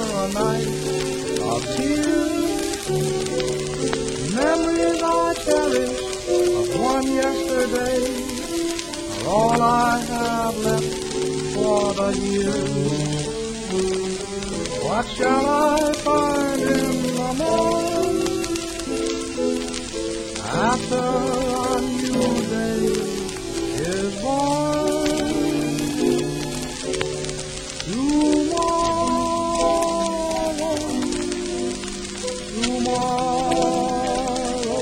a night of tears. Memories I cherish of one yesterday are all I have left for the years. What shall I find in the morning after a new day is born? Tomorrow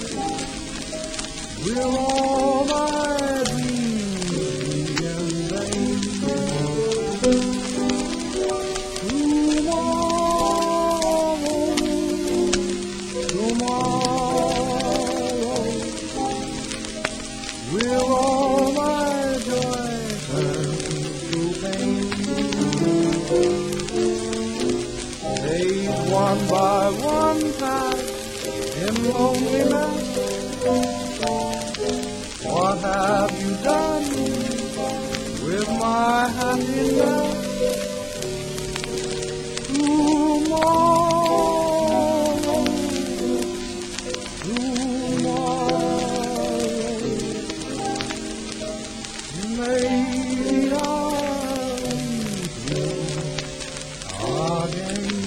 will all my dreams be in vain? Tomorrow will all my joy turn to pain? Days one by one pass in loneliness. What have you done with my happiness? Tomorrow, maybe I'll meet you again.